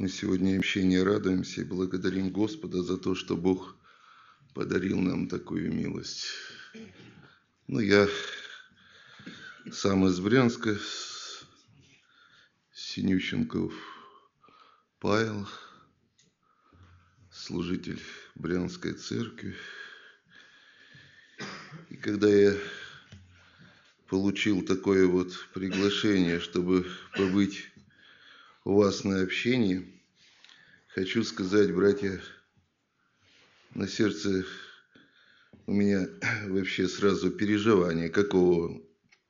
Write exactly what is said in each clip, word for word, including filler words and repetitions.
Мы сегодня общение радуемся и благодарим Господа за то, что Бог подарил нам такую милость. Ну, я сам из Брянска, Синющенков Павел, служитель Брянской церкви. И когда я получил такое вот приглашение, чтобы побыть у вас на общении, хочу сказать, братья, на сердце у меня вообще сразу переживание, какого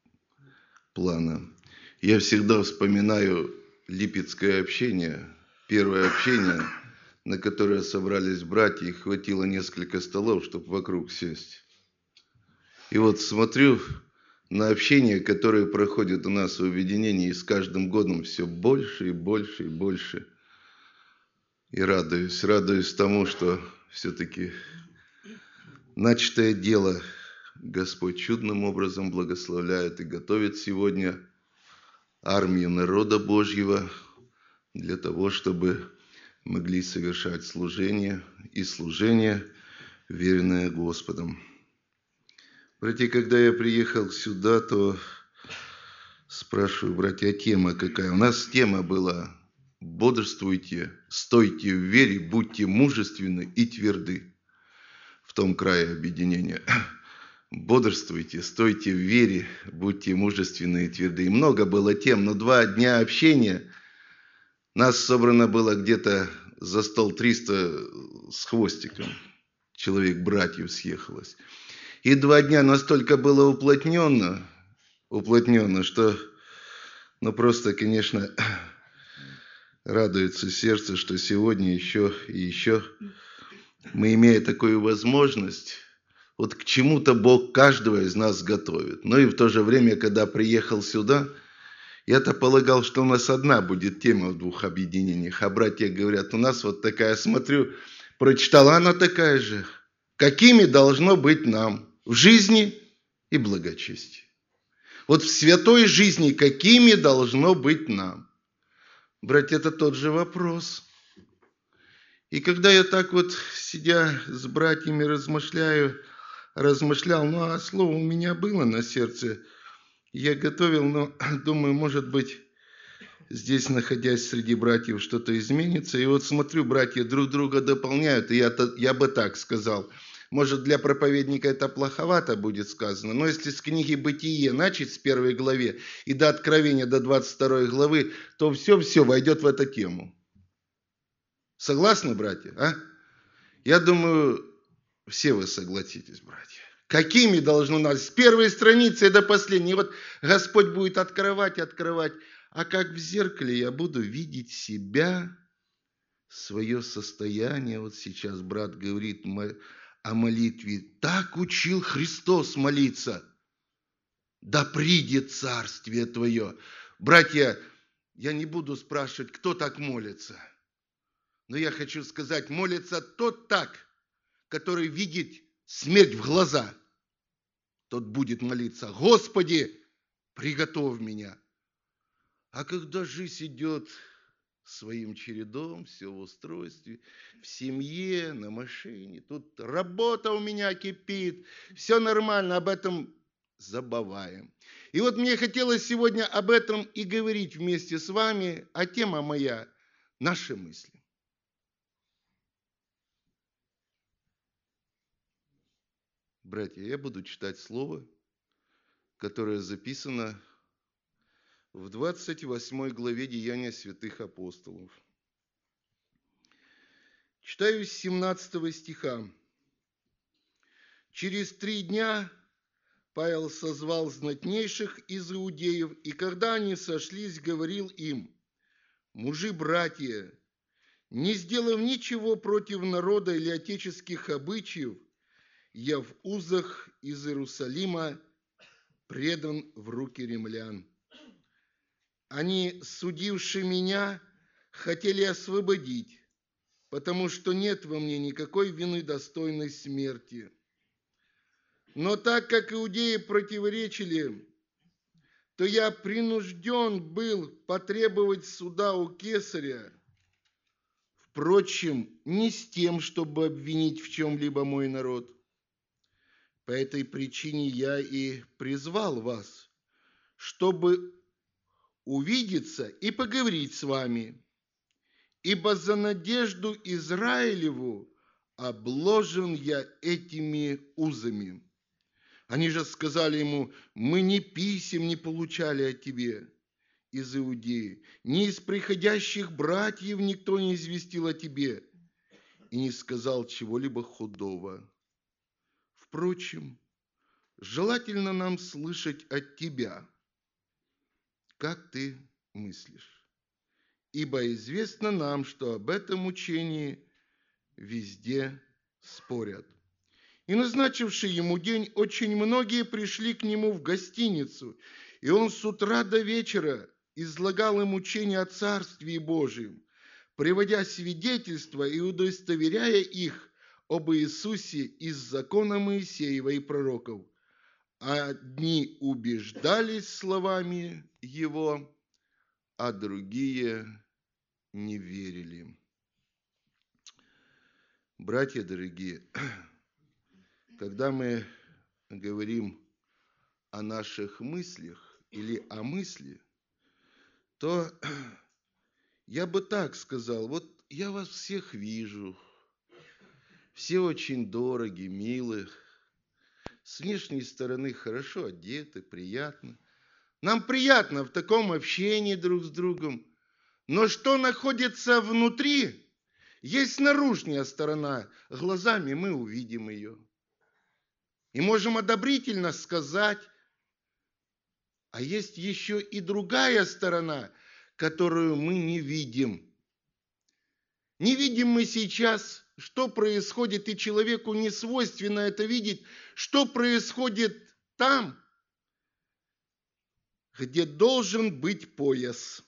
плана. Я всегда вспоминаю липецкое общение, первое общение, на которое собрались братья, и хватило несколько столов, чтобы вокруг сесть. И вот смотрю на общение, которое проходит у нас в объединении, и с каждым годом все больше и больше и больше. И радуюсь, радуюсь тому, что все-таки начатое дело Господь чудным образом благословляет и готовит сегодня армию народа Божьего для того, чтобы могли совершать служение и служение, верное Господом. Братья, когда я приехал сюда, то спрашиваю, братья, тема какая? У нас тема была: бодрствуйте, стойте в вере, будьте мужественны и тверды. В том крае объединения. Бодрствуйте, стойте в вере, будьте мужественны и тверды. И много было тем, но два дня общения, нас собрано было где-то за стол триста с хвостиком. Человек братьев съехалось. И два дня настолько было уплотненно, уплотненно, что, ну просто, конечно, радуется сердце, что сегодня еще и еще мы, имея такую возможность, вот к чему-то Бог каждого из нас готовит. Но и в то же время, когда приехал сюда, я-то полагал, что у нас одна будет тема в двух объединениях. А братья говорят, у нас вот такая, смотрю, прочитала, она такая же. Какими должно быть нам в жизни и благочестии? Вот в святой жизни какими должно быть нам? Братья, это тот же вопрос. И когда я так вот, сидя с братьями, размышляю, размышлял, ну, а слово у меня было на сердце, я готовил, но думаю, может быть, здесь, находясь среди братьев, что-то изменится. И вот смотрю, братья друг друга дополняют, и я, я бы так сказал, может, для проповедника это плоховато будет сказано, но если с книги «Бытие» начать с первой главы и до Откровения, до двадцать второй главы, то все-все войдет в эту тему. Согласны, братья? А? Я думаю, все вы согласитесь, братья. Какими должно нас с первой страницы до последней? Вот Господь будет открывать, открывать. А как в зеркале я буду видеть себя, свое состояние. Вот сейчас брат говорит о молитве. Так учил Христос молиться. Да придет царствие Твое. Братья, я не буду спрашивать, кто так молится. Но я хочу сказать, молится тот так, который видит смерть в глаза. Тот будет молиться: Господи, приготовь меня. А когда жизнь идет своим чередом, все в устройстве, в семье, на машине, тут работа у меня кипит, все нормально, об этом забываем. И вот мне хотелось сегодня об этом и говорить вместе с вами, а тема моя – наши мысли. Братья, я буду читать слово, которое записано в двадцать восьмой главе Деяния святых апостолов. Читаю с семнадцатого стиха. «Через три дня Павел созвал знатнейших из иудеев, и когда они сошлись, говорил им: мужи-братья, не сделав ничего против народа или отеческих обычаев, я в узах из Иерусалима предан в руки римлян. Они, судивши меня, хотели освободить, потому что нет во мне никакой вины, достойной смерти. Но так как иудеи противоречили, то я принужден был потребовать суда у кесаря, впрочем, не с тем, чтобы обвинить в чем-либо мой народ. По этой причине я и призвал вас, чтобы увидеться и поговорить с вами, ибо за надежду Израилеву обложен я этими узами. Они же сказали ему: мы ни писем не получали от тебе из Иудеи, ни из приходящих братьев никто не известил о тебе и не сказал чего-либо худого. Впрочем, желательно нам слышать от тебя, как ты мыслишь, ибо известно нам, что об этом учении везде спорят. И назначивший ему день, очень многие пришли к нему в гостиницу, и он с утра до вечера излагал им учение о Царстве Божьем, приводя свидетельства и удостоверяя их об Иисусе из закона Моисеева и пророков. Одни убеждались словами его, а другие не верили. Братья дорогие, когда мы говорим о наших мыслях или о мысли, то я бы так сказал: вот я вас всех вижу, все очень дороги, милы, с внешней стороны хорошо одеты, приятно. Нам приятно в таком общении друг с другом, но что находится внутри, есть наружная сторона, глазами мы увидим ее. И можем одобрительно сказать, а есть еще и другая сторона, которую мы не видим. Не видим мы сейчас, что происходит, и человеку не свойственно это видеть, что происходит там, где должен быть пояс.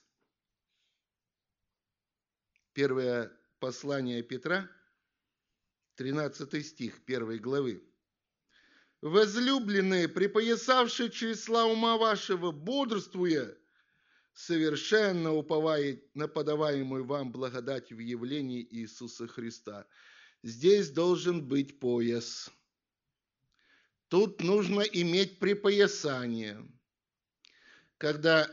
Первое послание Петра, тринадцатый стих первой главы. «Возлюбленные, припоясавшие чресла ума вашего, бодрствуя, совершенно уповая на подаваемую вам благодать в явлении Иисуса Христа». Здесь должен быть пояс. Тут нужно иметь припоясание. Когда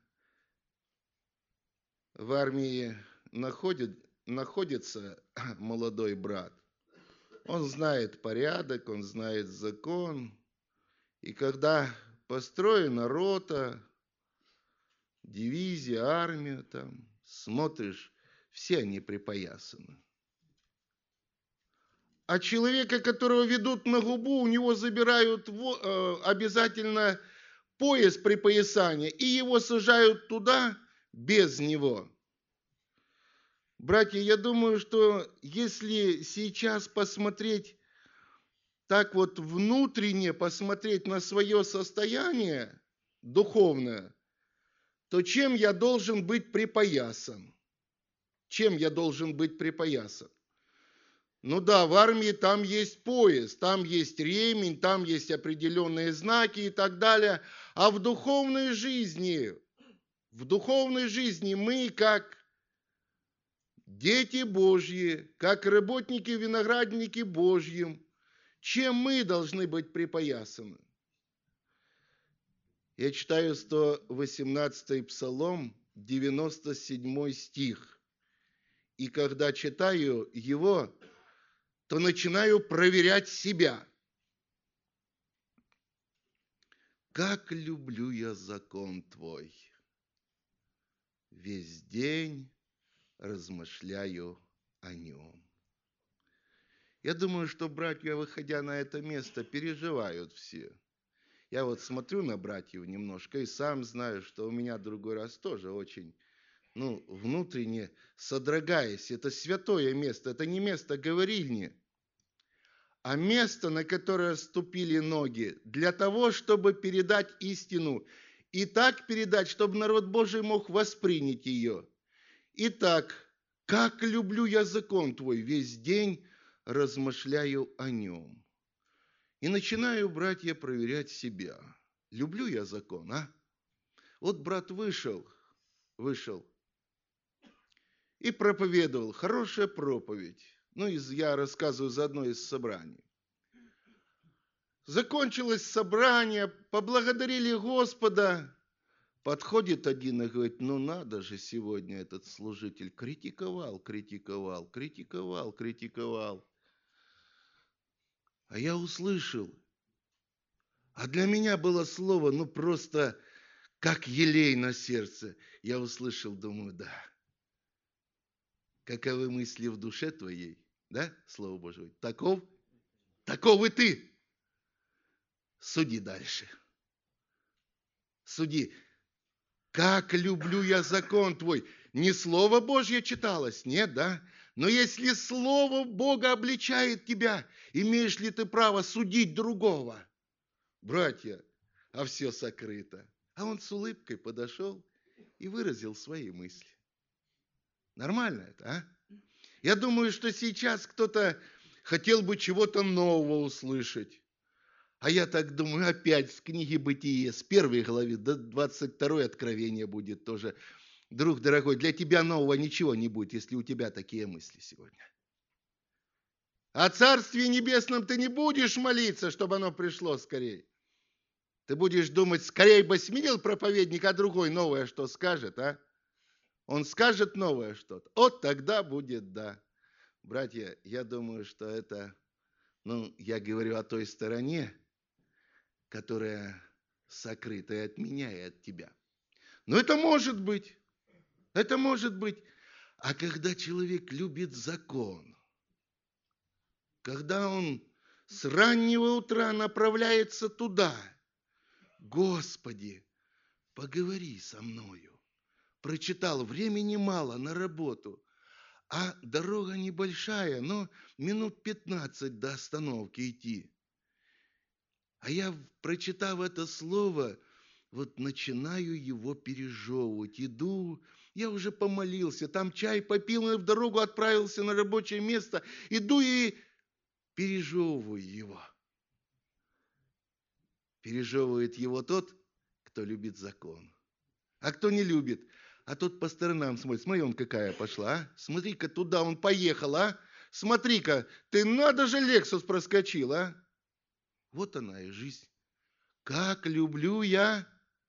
в армии находит, находится молодой брат, он знает порядок, он знает закон. И когда построена рота, дивизия, армия, там, смотришь, все они припоясаны. А человека, которого ведут на губу, у него забирают обязательно пояс припоясания, и его сажают туда без него. Братья, я думаю, что если сейчас посмотреть так вот внутренне, посмотреть на свое состояние духовное, то чем я должен быть припоясан? Чем я должен быть припоясан? Ну да, в армии там есть пояс, там есть ремень, там есть определенные знаки и так далее. А в духовной жизни, в духовной жизни мы, как дети Божьи, как работники, виноградники Божьим, чем мы должны быть припоясаны? Я читаю сто восемнадцатый Псалом, девяносто седьмой стих. И когда читаю его, то начинаю проверять себя. Как люблю я закон Твой! Весь день размышляю о нем. Я думаю, что братья, выходя на это место, переживают все. Я вот смотрю на братьев немножко и сам знаю, что у меня другой раз тоже очень, ну, внутренне содрогаясь. Это святое место, это не место говорильни, а место, на которое ступили ноги, для того, чтобы передать истину. И так передать, чтобы народ Божий мог воспринять ее. Итак, как люблю я закон Твой, весь день размышляю о нем. И начинаю, братья, проверять себя. Люблю я закон, а? Вот брат вышел, вышел и проповедовал. Хорошая проповедь. Ну, из, я рассказываю за одно из собраний. Закончилось собрание, поблагодарили Господа. Подходит один и говорит, ну надо же сегодня этот служитель критиковал, критиковал, критиковал, критиковал. А я услышал. А для меня было слово, ну просто как елей на сердце. Я услышал, думаю, да. Каковы мысли в душе твоей, да, Слово Божие, таков, таков и ты. Суди дальше. Суди. Как люблю я закон твой. Не Слово Божье читалось, нет, да? Но если Слово Бога обличает тебя, имеешь ли ты право судить другого? Братья, а все сокрыто. А он с улыбкой подошел и выразил свои мысли. Нормально это, а? Я думаю, что сейчас кто-то хотел бы чего-то нового услышать. А я так думаю, опять с книги Бытие, с первой главы до двадцать второй Откровения будет тоже. Друг дорогой, для тебя нового ничего не будет, если у тебя такие мысли сегодня. О Царстве Небесном ты не будешь молиться, чтобы оно пришло скорее. Ты будешь думать, скорее бы сменил проповедник, а другой новое что скажет, а? Он скажет новое что-то. Вот тогда будет да. Братья, я думаю, что это, ну, я говорю о той стороне, которая сокрыта и от меня, и от тебя. Но это может быть. Это может быть. А когда человек любит закон, когда он с раннего утра направляется туда, Господи, поговори со мною. Прочитал, времени мало на работу, а дорога небольшая, но минут пятнадцать до остановки идти. А я, прочитав это слово, вот начинаю его пережевывать. Иду, я уже помолился, там чай попил, и в дорогу отправился на рабочее место. Иду и пережевываю его. Пережевывает его тот, кто любит закон. А кто не любит, а тот по сторонам смотрит. Смотри, он какая пошла, а? Смотри-ка, туда он поехал, а? Смотри-ка, ты надо же Лексус проскочил, а? Вот она и жизнь. Как люблю я...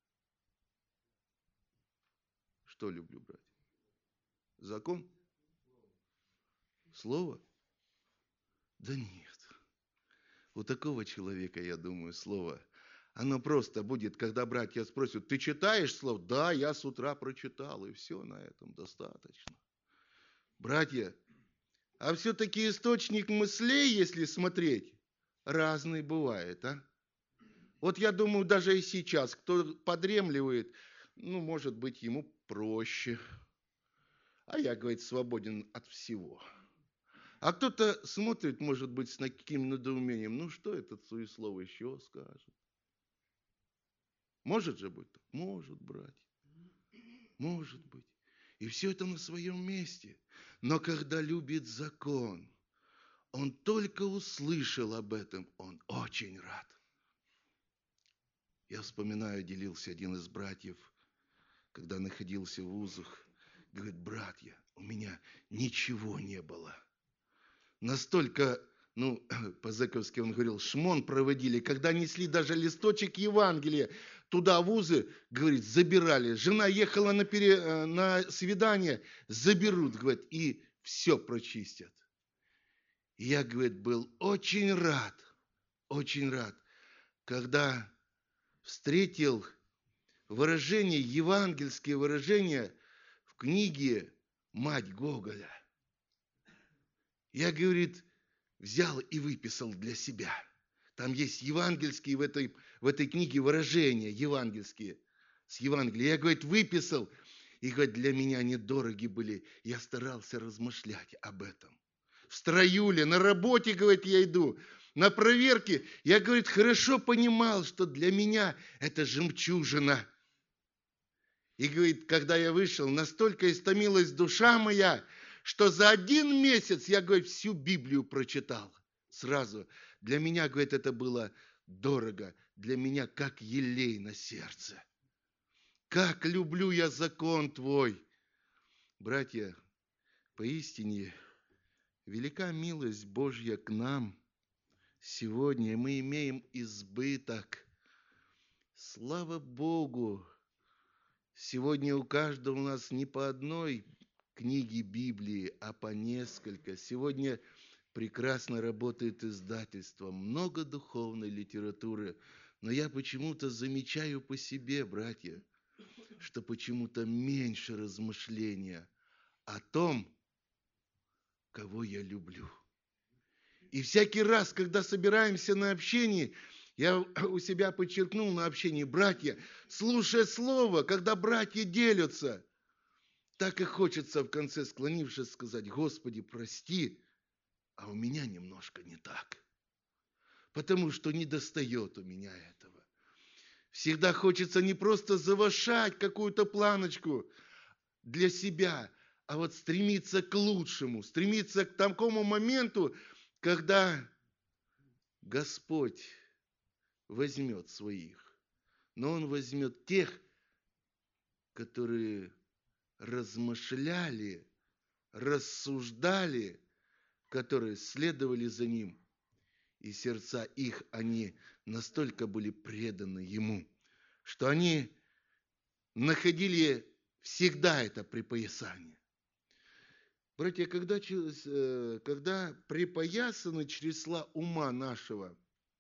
Что люблю, братья? Закон? Слово? Да нет. У такого человека, я думаю, слово, оно просто будет, когда братья спросят, ты читаешь слово? Да, я с утра прочитал, и все на этом достаточно. Братья, а все-таки источник мыслей, если смотреть, разный бывает, а? Вот я думаю, даже и сейчас, кто подремливает, ну, может быть, ему проще. А я, говорит, свободен от всего. А кто-то смотрит, может быть, с таким недоумением, ну, что этот суеслов еще скажет? Может же быть так? Может, братья. Может быть. И все это на своем месте. Но когда любит закон, он только услышал об этом, он очень рад. Я вспоминаю, делился один из братьев, когда находился в узах, говорит, братья, у меня ничего не было. Настолько, ну, по-зэковски он говорил, шмон проводили, когда несли даже листочек Евангелия туда в узы, говорит, забирали. Жена ехала на, пере, на свидание, заберут, говорит, и все прочистят. И я, говорит, был очень рад, очень рад, когда встретил выражение, евангельские выражения в книге «Мать Гоголя». Я, говорит, взял и выписал для себя. Там есть евангельские в этой, в этой книге выражения, евангельские, с Евангелия. Я, говорит, выписал, и, говорит, для меня они дороги были. Я старался размышлять об этом. В строю ли, на работе, говорит, я иду, на проверке. Я, говорит, хорошо понимал, что для меня это жемчужина. И, говорит, когда я вышел, настолько истомилась душа моя, что за один месяц я, говорит, всю Библию прочитал сразу. Для меня, говорит, это было дорого. Для меня как елей на сердце. Как люблю я закон твой. Братья, Поистине, велика милость Божья к нам. Сегодня мы имеем избыток. Слава Богу! Сегодня у каждого у нас не по одной книге Библии, а по несколько. Сегодня прекрасно работает издательство, много духовной литературы. Но я почему-то замечаю по себе, братья, что почему-то меньше размышления о том, кого я люблю. И всякий раз, когда собираемся на общении, я у себя подчеркнул на общении, братья, слушая слово, когда братья делятся, так и хочется в конце, склонившись, сказать: Господи, прости, а у меня немножко не так. Потому что недостает у меня этого. Всегда хочется не просто завышать какую-то планочку для себя, а вот стремиться к лучшему, стремиться к такому моменту, когда Господь возьмет своих. Но Он возьмет тех, которые размышляли, рассуждали, которые следовали за Ним. И сердца их, они настолько были преданы Ему, что они находили всегда это припоясание. Братья, когда, когда припоясаны чресла ума нашего,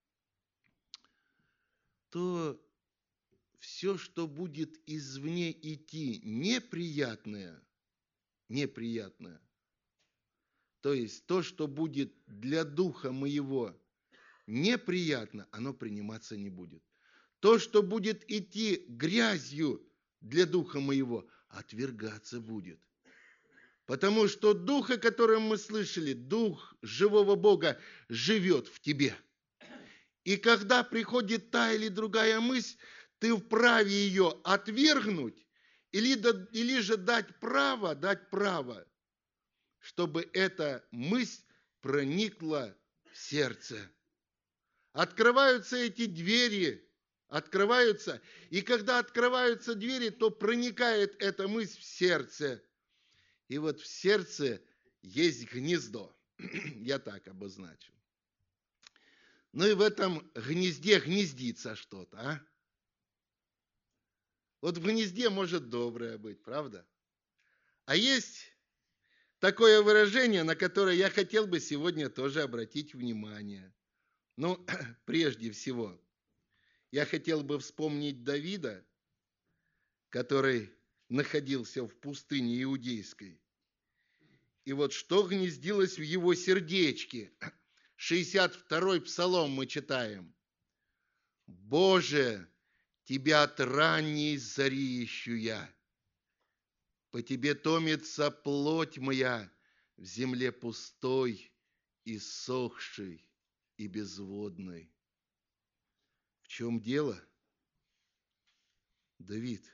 то все, что будет извне идти неприятное, неприятное, то есть то, что будет для духа моего неприятно, оно приниматься не будет. То, что будет идти грязью для духа моего, отвергаться будет. Потому что дух, о котором мы слышали, дух живого Бога живет в тебе. И когда приходит та или другая мысль, ты вправе ее отвергнуть или, или же дать право, дать право, чтобы эта мысль проникла в сердце. Открываются эти двери, открываются, и когда открываются двери, то проникает эта мысль в сердце. И вот в сердце есть гнездо, я так обозначу. Ну и в этом гнезде гнездится что-то, а? Вот в гнезде может доброе быть, правда? А есть такое выражение, на которое я хотел бы сегодня тоже обратить внимание. Ну, прежде всего, я хотел бы вспомнить Давида, который находился в пустыне иудейской. И вот что гнездилось в его сердечке. шестьдесят второй псалом мы читаем. «Боже, Тебя от ранней зари ищу я. По Тебе томится плоть моя в земле пустой, иссохшей и безводной». В чем дело? Давид,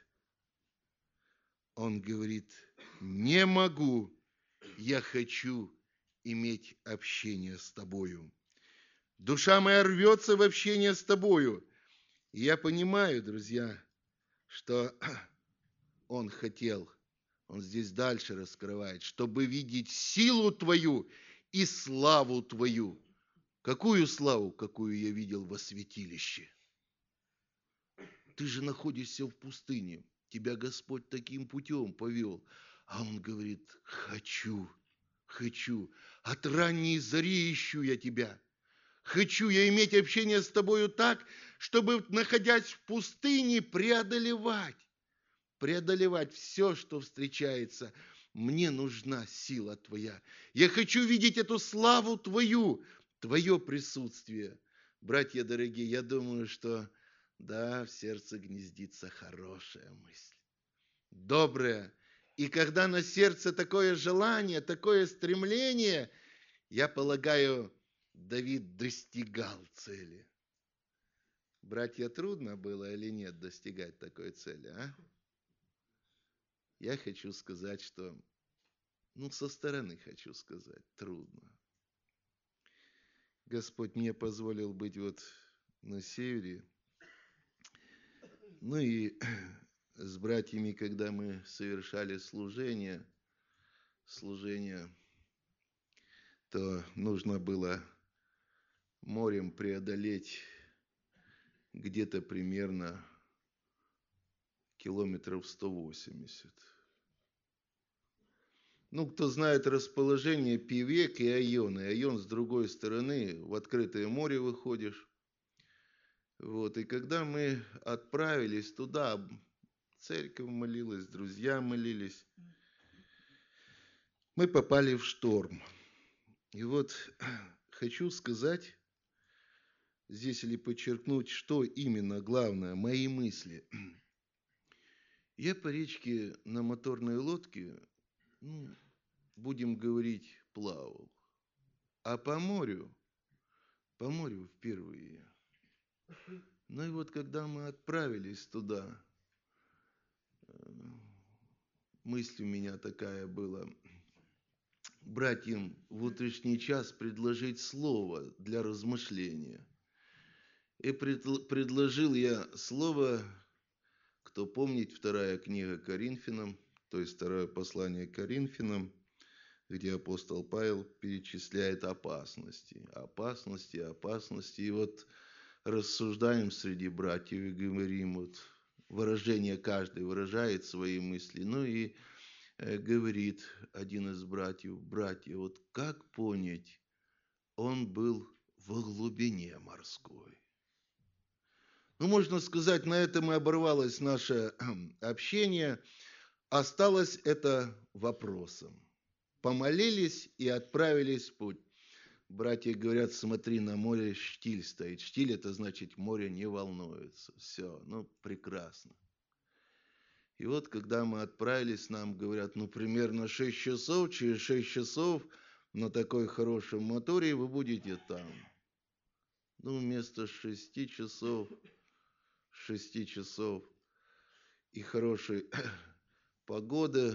он говорит: не могу, я хочу иметь общение с Тобою. Душа моя рвется в общение с Тобою. И я понимаю, друзья, что он хотел, он здесь дальше раскрывает, чтобы видеть силу Твою и славу Твою. Какую славу, какую я видел во святилище? Ты же находишься в пустыне, тебя Господь таким путем повел. А он говорит: хочу, хочу, от ранней зари ищу я тебя. Хочу я иметь общение с тобою так, чтобы, находясь в пустыне, преодолевать, преодолевать все, что встречается. Мне нужна сила Твоя. Я хочу видеть эту славу Твою, Твое присутствие. Братья дорогие, я думаю, что да, в сердце гнездится хорошая мысль, добрая. И когда на сердце такое желание, такое стремление, я полагаю, Давид достигал цели. Братья, трудно было или нет достигать такой цели, а? Я хочу сказать, что, ну, со стороны хочу сказать, трудно. Господь мне позволил быть вот на севере. Ну и с братьями, когда мы совершали служение, служения, то нужно было морем преодолеть где-то примерно километров сто восемьдесят. Ну, кто знает расположение Певек и Айоны. Айон с другой стороны, в открытое море выходишь. Вот, и когда мы отправились туда, церковь молилась, друзья молились, мы попали в шторм. И вот хочу сказать здесь или подчеркнуть, что именно главное, мои мысли. Я по речке на моторной лодке, ну, будем говорить, плавал. А по морю, по морю впервые. Ну и вот когда мы отправились туда, мысль у меня такая была, братьям в утренний час предложить слово для размышления. И предложил я слово, кто помнит, вторая книга Коринфянам, то есть второе послание к Коринфянам, где апостол Павел перечисляет опасности, опасности, опасности. И вот рассуждаем среди братьев и говорим, вот выражение каждый выражает свои мысли. Ну и э, говорит один из братьев, братья, вот как понять, он был во глубине морской. Ну, можно сказать, на этом и оборвалось наше общение. Осталось это вопросом. Помолились и отправились в путь. Братья говорят, смотри, на море штиль стоит. Штиль – это значит, море не волнуется. Все, ну, прекрасно. И вот, когда мы отправились, нам говорят, ну, примерно шесть часов, через шесть часов на такой хорошем моторе вы будете там. Ну, вместо шести часов, шести часов и хорошей погоды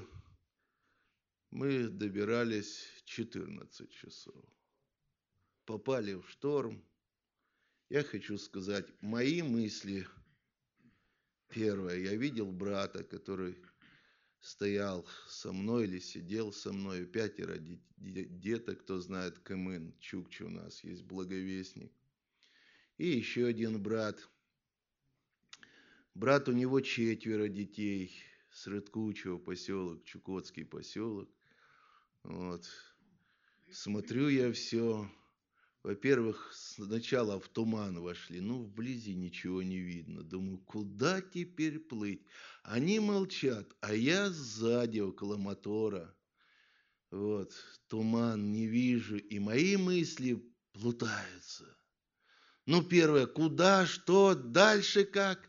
мы добирались четырнадцать часов. Попали в шторм. Я хочу сказать, мои мысли. Первое, я видел брата, который стоял со мной или сидел со мной, пятеро деток, кто знает Камын, Чукча у нас есть, благовестник. И еще один брат. Брат, у него четверо детей, с Рыдкучего поселок, Чукотский поселок. Вот. Смотрю я все. Во-первых, сначала в туман вошли, ну, вблизи ничего не видно. Думаю, куда теперь плыть? Они молчат, а я сзади, около мотора. Вот, туман не вижу, и мои мысли плутаются. Ну, первое, куда, что, дальше как?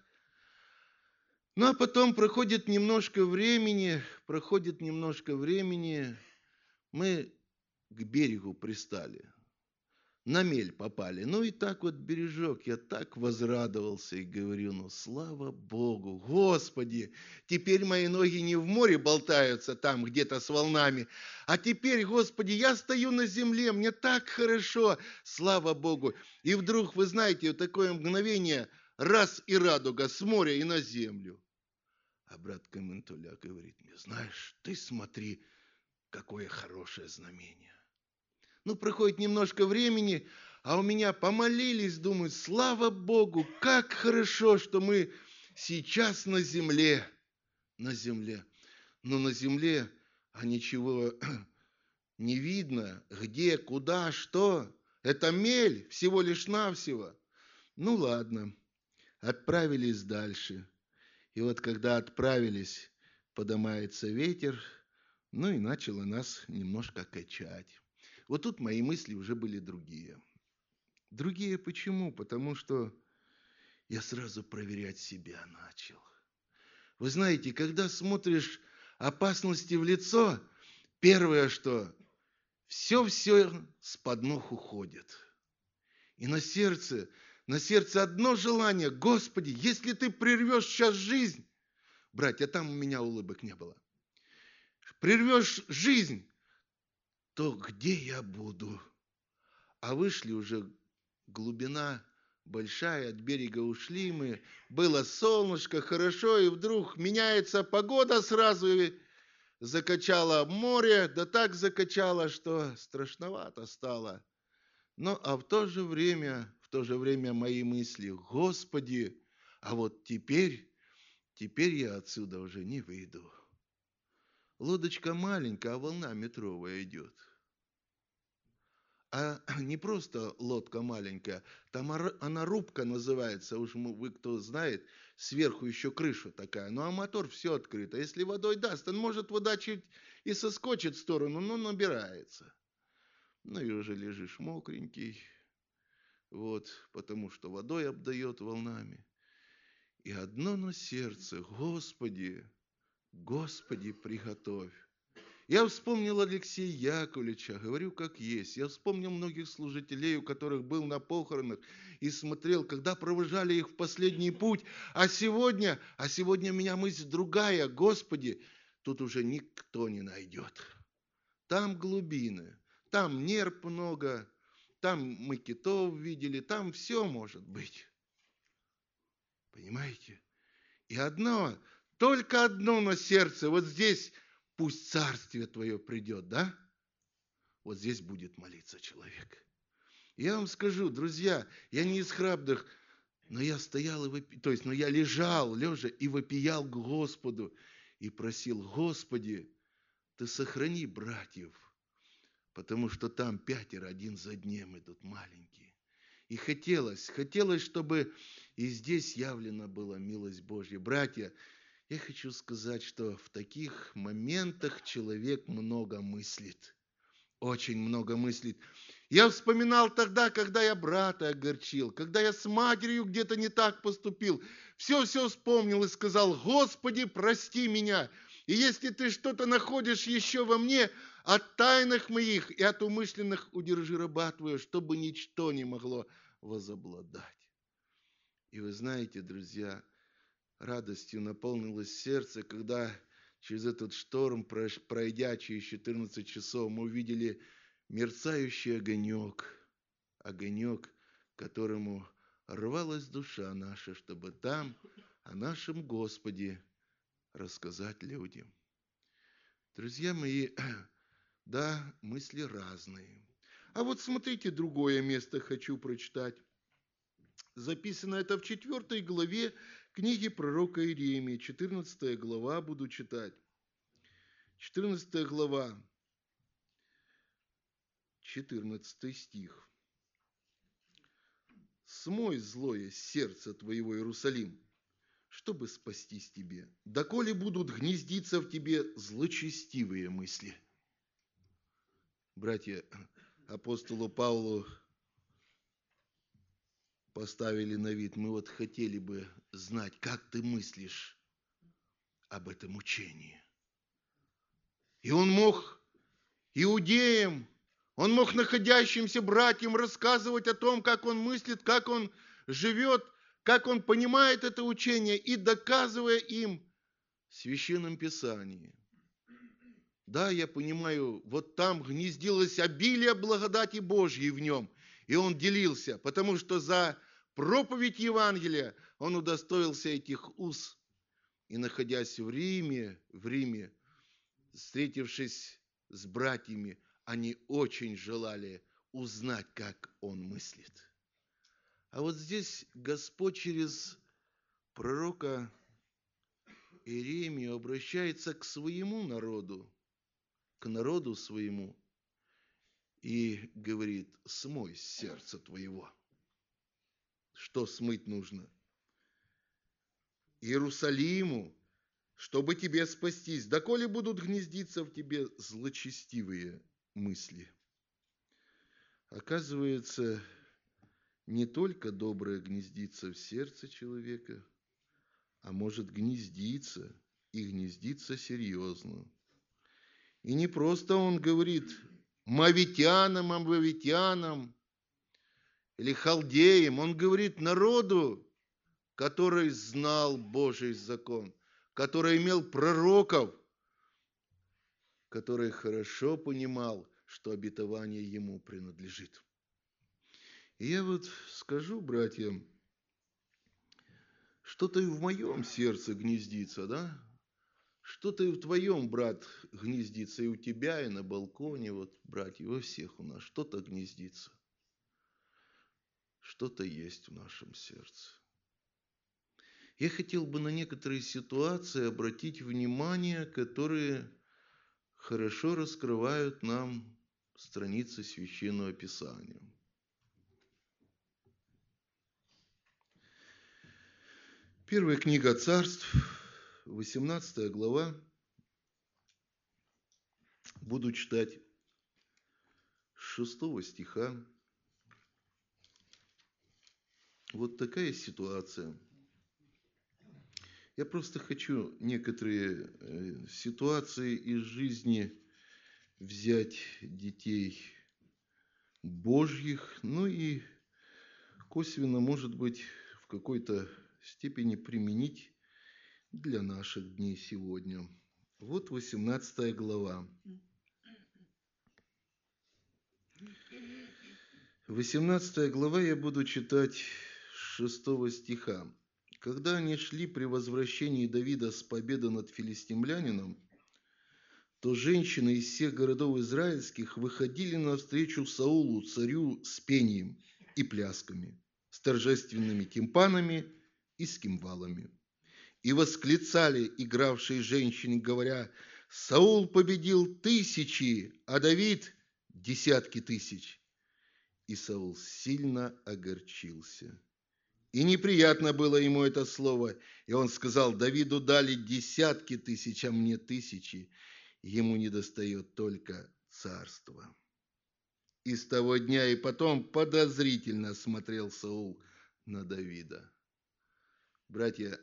Ну, а потом проходит немножко времени, проходит немножко времени, мы к берегу пристали. На мель попали. Ну и так вот бережок, я так возрадовался и говорю, ну слава Богу, Господи, теперь мои ноги не в море болтаются там где-то с волнами, а теперь, Господи, я стою на земле, мне так хорошо, слава Богу. И вдруг, вы знаете, вот такое мгновение, раз и радуга с моря и на землю. А брат Каментуля говорит мне, знаешь, ты смотри, какое хорошее знамение. Ну, проходит немножко времени, а у меня помолились, думаю, слава Богу, как хорошо, что мы сейчас на земле, на земле. Но на земле, а ничего не видно, где, куда, что. Это мель, всего лишь навсего. Ну, ладно, отправились дальше. И вот когда отправились, поднимается ветер, ну и начало нас немножко качать. Вот тут мои мысли уже были другие. Другие почему? Потому что я сразу проверять себя начал. Вы знаете, когда смотришь опасности в лицо, первое, что все-все с-под ног уходит. И на сердце, на сердце одно желание, Господи, если ты прервешь сейчас жизнь, братья, там у меня улыбок не было, прервешь жизнь, то где я буду? А вышли уже, глубина большая, от берега ушли мы, было солнышко, хорошо, и вдруг меняется погода сразу, и закачало море, да так закачало, что страшновато стало. Но а в то же время, в то же время мои мысли: Господи, а вот теперь, теперь я отсюда уже не выйду. Лодочка маленькая, а волна метровая идет. А не просто лодка маленькая, там ор- она рубка называется, уж мы- вы кто знает, сверху еще крыша такая. Ну а мотор все открыто. Если водой даст, он может вода чуть и соскочит в сторону, но набирается. Ну и уже лежишь мокренький, вот, потому что водой обдает волнами. И одно на сердце: Господи, Господи, приготовь. Я вспомнил Алексея Яковлевича, говорю как есть. Я вспомнил многих служителей, у которых был на похоронах, и смотрел, когда провожали их в последний путь. А сегодня, а сегодня у меня мысль другая: Господи, тут уже никто не найдет. Там глубины, там нерп много, там мы китов видели, там все может быть. Понимаете? И одно, только одно на сердце: вот здесь пусть царствие твое придет, да? Вот здесь будет молиться человек. Я вам скажу, друзья, я не из храбрых, но я стоял и вопи... то есть, но я лежал, лежа, и вопиял к Господу, и просил: Господи, ты сохрани братьев, потому что там пятеро один за днем идут маленькие. И хотелось, хотелось, чтобы и здесь явлена была милость Божья. Братья, я хочу сказать, что в таких моментах человек много мыслит. Очень много мыслит. Я вспоминал тогда, когда я брата огорчил, когда я с матерью где-то не так поступил. Все-все вспомнил и сказал: Господи, прости меня. И если ты что-то находишь еще во мне, от тайных моих и от умышленных удержи раба твоего, чтобы ничто не могло возобладать. И вы знаете, друзья, радостью наполнилось сердце, когда через этот шторм, пройдя через четырнадцать часов, мы увидели мерцающий огонек, огонек, которому рвалась душа наша, чтобы там о нашем Господе рассказать людям. Друзья мои, да, мысли разные. А вот смотрите, другое место хочу прочитать. Записано это в четвертой главе книги пророка Иеремии. четырнадцатая глава буду читать. четырнадцатая глава, четырнадцатый стих. «Смой злое сердце твоего, Иерусалим, чтобы спастись тебе, доколе будут гнездиться в тебе злочестивые мысли». Братья, апостолу Павлу поставили на вид: мы вот хотели бы знать, как ты мыслишь об этом учении. И он мог иудеям, он мог находящимся братьям рассказывать о том, как он мыслит, как он живет, как он понимает это учение, и доказывая им в Священном Писании. Да, я понимаю, вот там гнездилось обилие благодати Божьей в нем, и он делился, потому что за проповедь Евангелия он удостоился этих уз. И находясь в Риме, в Риме, встретившись с братьями, они очень желали узнать, как он мыслит. А вот здесь Господь через пророка Иеремию обращается к своему народу, к народу своему, и говорит: смой сердце твоего. Что смыть нужно? Иерусалиму, чтобы тебе спастись, доколе будут гнездиться в тебе злочестивые мысли. Оказывается, не только доброе гнездится в сердце человека, а может гнездиться, и гнездиться серьезно. И не просто он говорит мавитянам, амвавитянам или халдеям, он говорит народу, который знал Божий закон, который имел пророков, который хорошо понимал, что обетование ему принадлежит. И я вот скажу братьям, что-то и в моем сердце гнездится, да? Что-то и в твоем, брат, гнездится, и у тебя, и на балконе, вот, братья, во всех у нас что-то гнездится. Что-то есть в нашем сердце. Я хотел бы на некоторые ситуации обратить внимание, которые хорошо раскрывают нам страницы Священного Писания. Первая книга Царств, восемнадцатая глава. Буду читать с шестого стиха. Вот такая ситуация. Я просто хочу некоторые ситуации из жизни взять детей Божьих, ну и косвенно, может быть, в какой-то степени применить для наших дней сегодня. Вот восемнадцатая глава. восемнадцатая глава я буду читать с шестого стиха. Когда они шли при возвращении Давида с победы над филистимлянином, то женщины из всех городов израильских выходили навстречу Саулу, царю, с пением и плясками, с торжественными тимпанами и с кимвалами. И восклицали игравшие женщины, говоря: «Саул победил тысячи, а Давид – десятки тысяч». И Саул сильно огорчился. И неприятно было ему это слово. И он сказал: Давиду дали десятки тысяч, а мне тысячи. Ему недостает только царства. И с того дня и потом подозрительно смотрел Саул на Давида. Братья,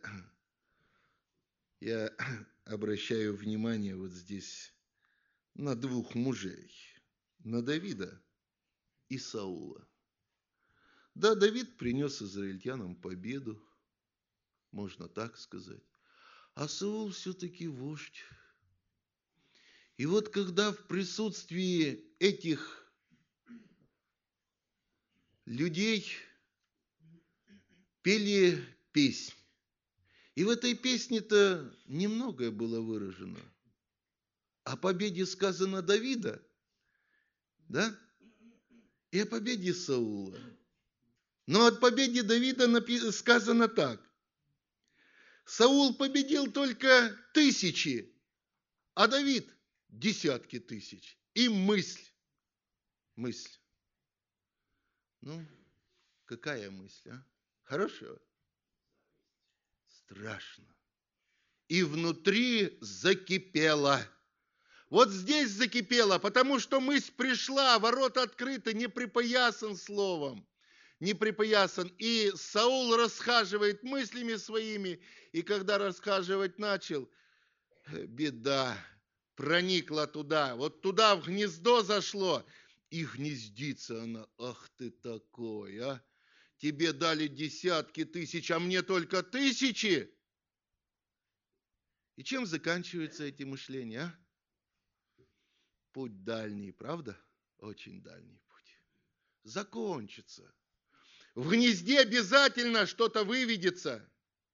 я обращаю внимание вот здесь на двух мужей, на Давида и Саула. Да, Давид принес израильтянам победу, можно так сказать, а Саул все-таки вождь. И вот когда в присутствии этих людей пели песнь, и в этой песне-то немногое было выражено. О победе сказано Давида, да, и о победе Саула. Но от победы Давида сказано так. Саул победил только тысячи, а Давид – десятки тысяч. И мысль, мысль. Ну, какая мысль, а? Хорошая? Страшно. И внутри закипело. Вот здесь закипело, потому что мысль пришла, ворота открыты, не припоясан словом. Не припоясан. И Саул расхаживает мыслями своими, и когда расхаживать начал, беда проникла туда, вот туда в гнездо зашло, и гнездится она. Ах ты такой, а! Тебе дали десятки тысяч, а мне только тысячи. И чем заканчиваются эти мышления, а? Путь дальний, правда? Очень дальний путь. Закончится. В гнезде обязательно что-то выведется.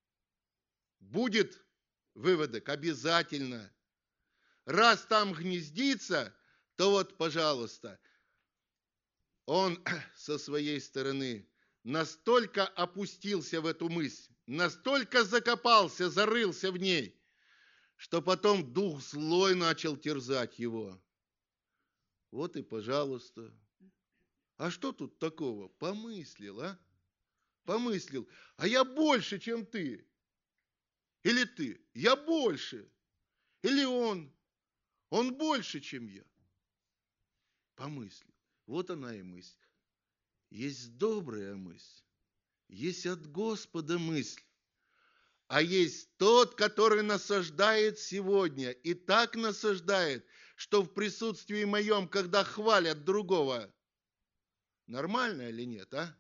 Будет выводок обязательно. Раз там гнездится, то вот, пожалуйста, он со своей стороны настолько опустился в эту мысль, настолько закопался, зарылся в ней, что потом дух злой начал терзать его. Вот и пожалуйста. А что тут такого? Помыслил, а? Помыслил. А я больше, чем ты. Или ты? Я больше. Или он? Он больше, чем я. Помыслил. Вот она и мысль. Есть добрая мысль. Есть от Господа мысль. А есть тот, который насаждает сегодня. И так насаждает, что в присутствии моем, когда хвалят другого, нормально или нет, а?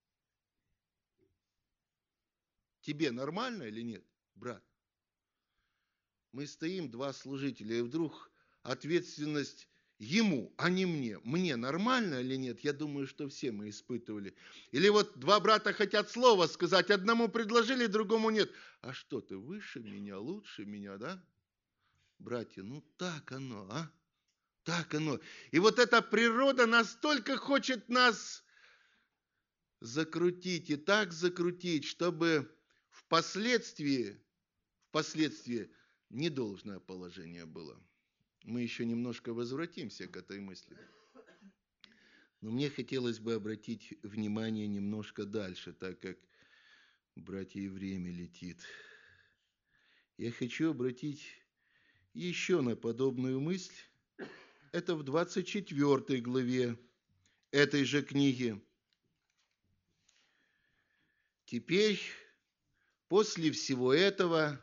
Тебе нормально или нет, брат? Мы стоим, два служителя, и вдруг ответственность ему, а не мне. Мне нормально или нет? Я думаю, что все мы испытывали. Или вот два брата хотят слово сказать, одному предложили, другому нет. А что ты, выше меня, лучше меня, да? братья, ну так оно, а? Так оно. И вот эта природа настолько хочет нас закрутить и так закрутить, чтобы впоследствии, впоследствии недолжное положение было. Мы еще немножко возвратимся к этой мысли. Но мне хотелось бы обратить внимание немножко дальше, так как, братья, и время летит. Я хочу обратить еще на подобную мысль. Это в двадцать четвёртой главе этой же книги. Теперь, после всего этого,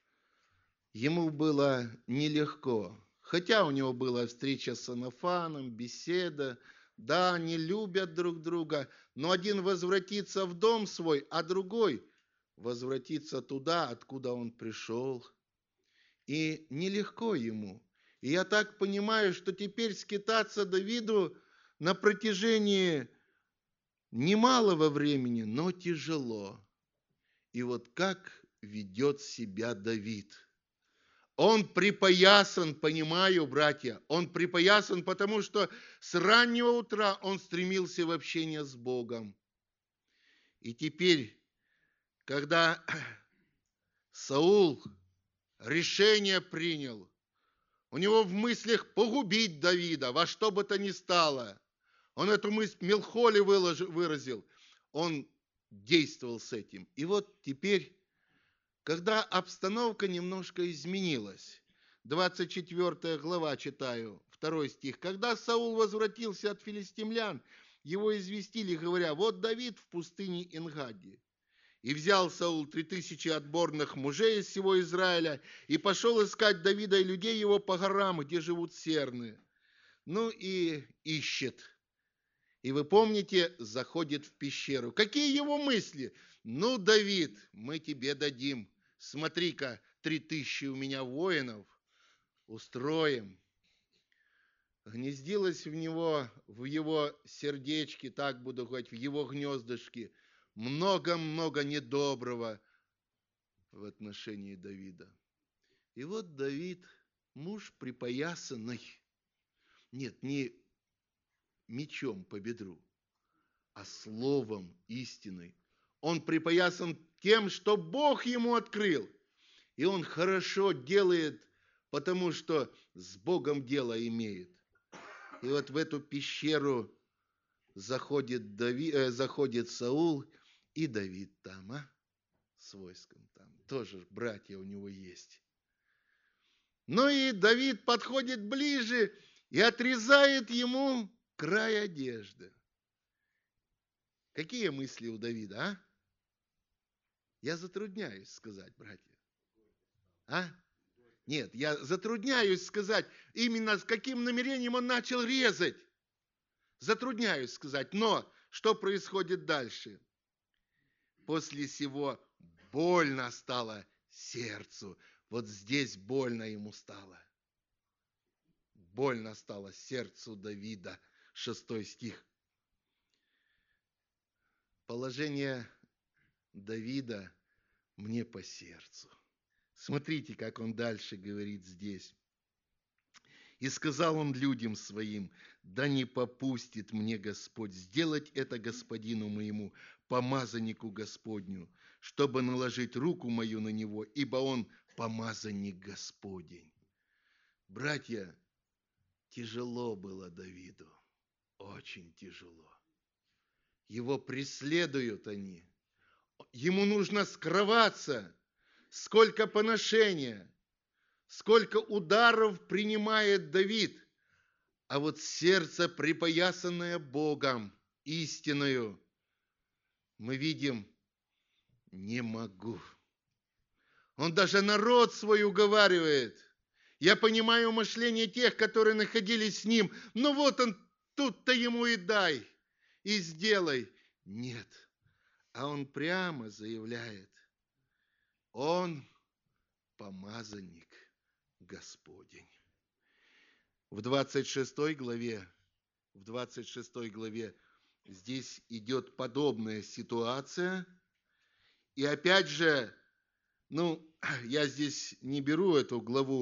ему было нелегко. Хотя у него была встреча с Анафаном, беседа. Да, они любят друг друга, но один возвратится в дом свой, а другой возвратится туда, откуда он пришел. И нелегко ему. И я так понимаю, что теперь скитаться Давиду на протяжении немалого времени, но тяжело. И вот как ведет себя Давид. Он припоясан, понимаю, братья, он припоясан, потому что с раннего утра он стремился в общение с Богом. И теперь, когда Саул решение принял, у него в мыслях погубить Давида во что бы то ни стало, он эту мысль Мелхоле выразил, он действовал с этим. И вот теперь, когда обстановка немножко изменилась, двадцать четвёртая глава читаю, второй стих. Когда Саул возвратился от филистимлян, его известили, говоря, вот Давид в пустыне Энгади. И взял Саул три тысячи отборных мужей из всего Израиля и пошел искать Давида и людей его по горам, где живут серны. Ну и ищет. И вы помните, заходит в пещеру. Какие его мысли? Ну, Давид, мы тебе дадим. Смотри-ка, три тысячи у меня воинов. Устроим. Гнездилось в него, в его сердечке, так буду говорить, в его гнездышке, много-много недоброго в отношении Давида. И вот Давид, муж припоясанный, нет, не мечом по бедру, а словом истиной. Он припоясан тем, что Бог ему открыл. И он хорошо делает, потому что с Богом дело имеет. И вот в эту пещеру заходит, Давид, э, заходит Саул, и Давид там, а? С войском там. Тоже братья у него есть. Ну и Давид подходит ближе и отрезает ему край одежды. Какие мысли у Давида, а? Я затрудняюсь сказать, братья. А? Нет, я затрудняюсь сказать, именно с каким намерением он начал резать. Затрудняюсь сказать, но что происходит дальше? После сего больно стало сердцу. Вот здесь больно ему стало. Больно стало сердцу Давида. Шестой стих. Положение Давида мне по сердцу. Смотрите, как он дальше говорит здесь. И сказал он людям своим, да не попустит мне Господь сделать это господину моему, помазаннику Господню, чтобы наложить руку мою на него, ибо он помазанник Господень. Братья, тяжело было Давиду, очень тяжело. Его преследуют они. Ему нужно скрываться. Сколько поношения, сколько ударов принимает Давид. А вот сердце, припоясанное Богом, истиною, мы видим, не могу. Он даже народ свой уговаривает. Я понимаю мышление тех, которые находились с ним. Ну вот он, тут-то ему и дай, и сделай. Нет. А он прямо заявляет, он помазанник Господень. В двадцать шестой главе, в двадцать шестой главе здесь идет подобная ситуация. И опять же, ну, я здесь не беру эту главу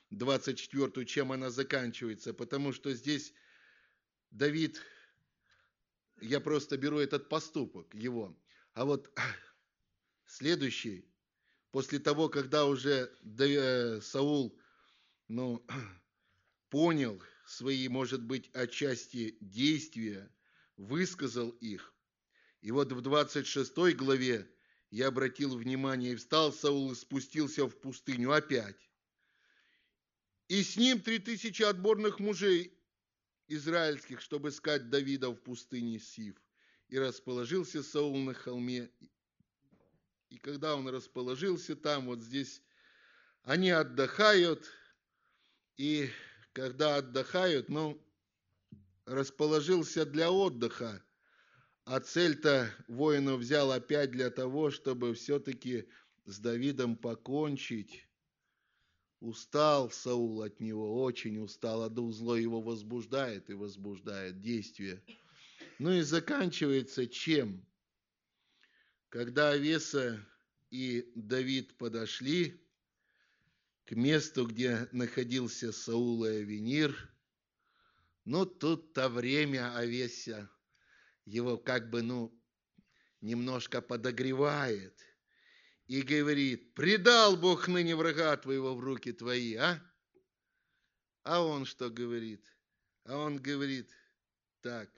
двадцать четвёртую, чем она заканчивается, потому что здесь Давид, я просто беру этот поступок его, а вот следующий, после того, когда уже Саул, ну, понял свои, может быть, отчасти действия, высказал их, и вот в двадцать шестой главе я обратил внимание, и встал Саул и спустился в пустыню опять. И с ним три тысячи отборных мужей израильских, чтобы искать Давида в пустыне Сиф. И расположился Саул на холме. И когда он расположился там, вот здесь, они отдыхают. И когда отдыхают, ну, расположился для отдыха. А цель-то воинов взял опять для того, чтобы все-таки с Давидом покончить. Устал Саул от него, очень устал, а дух злой его возбуждает и возбуждает действие. Ну и заканчивается чем? Когда Авеса и Давид подошли к месту, где находился Саул и Авенир, ну тут-то время Авеса его как бы, ну, немножко подогревает и говорит: предал Бог ныне врага твоего в руки твои, а? А он что говорит? А он говорит так: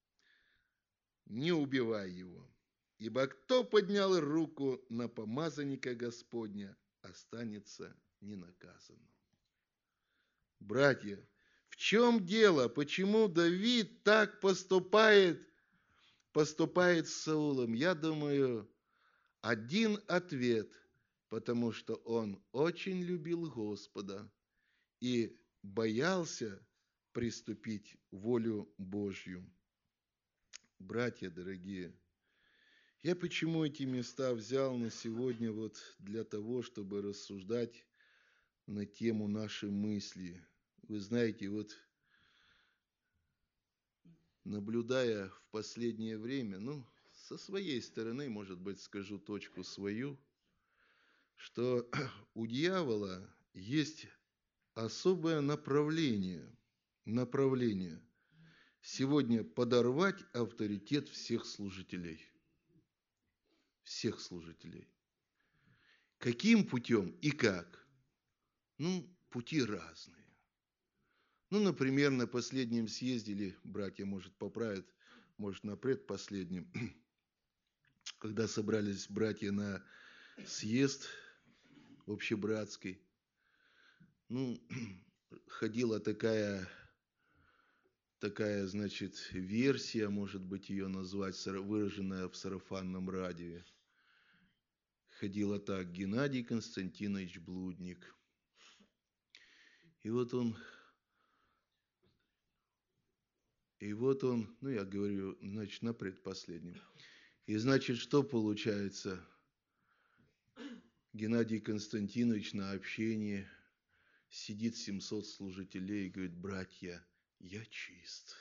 не убивай его, ибо кто поднял руку на помазанника Господня, останется ненаказанным. Братья, в чем дело? Почему Давид так поступает, поступает с Саулом? Я думаю, один ответ: потому что он очень любил Господа и боялся приступить волю Божью. Братья дорогие, я почему эти места взял на сегодня вот для того, чтобы рассуждать на тему нашей мысли. Вы знаете, вот наблюдая в последнее время, ну, со своей стороны, может быть, скажу точку свою, что у дьявола есть особое направление, направление сегодня подорвать авторитет всех служителей. Всех служителей. Каким путем и как? Ну, пути разные. Ну, например, на последнем съезде, или братья, может, поправят, может, на предпоследнем, когда собрались братья на съезд общебратский, ну, ходила такая, такая, значит, версия, может быть, ее назвать, выраженная в сарафанном радио. Ходила так: Геннадий Константинович Блудник. И вот он, и вот он, ну, я говорю, значит, на предпоследнем. И, значит, что получается? Геннадий Константинович на общении сидит семьсот служителей и говорит: братья, я чист.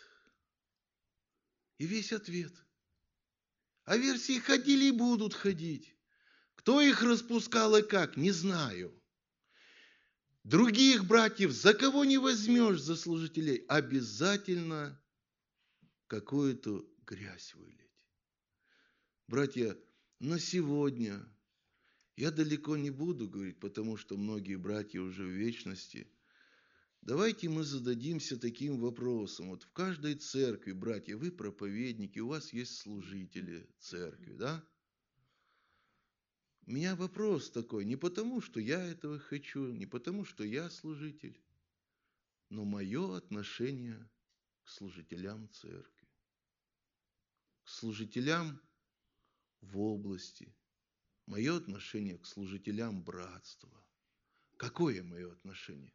И весь ответ. А версии ходили и будут ходить. Кто их распускал и как, не знаю. Других братьев за кого не возьмешь, за служителей, обязательно какую-то грязь вылить. Братья, на сегодня я далеко не буду говорить, потому что многие братья уже в вечности. Давайте мы зададимся таким вопросом. Вот в каждой церкви, братья, вы проповедники, у вас есть служители церкви, да? У меня вопрос такой, не потому, что я этого хочу, не потому, что я служитель, но мое отношение к служителям церкви, к служителям в области, мое отношение к служителям братства. Какое мое отношение?